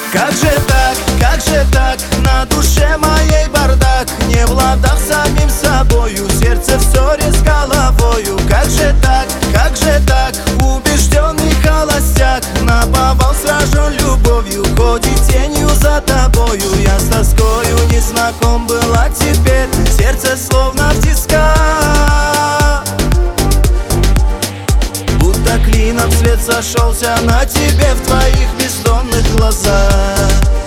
как же так, на душе моей бардак, не в ладах с самим собою, сердце в ссоре с головою. Как же так, убежденный холостяк, наповал сражен любовью, ходит тенью за тобою. Я с тоскою не знаком был, а теперь сердце словно в тисках, будто клином свет сошелся на тебе в твоих бездонных глазах.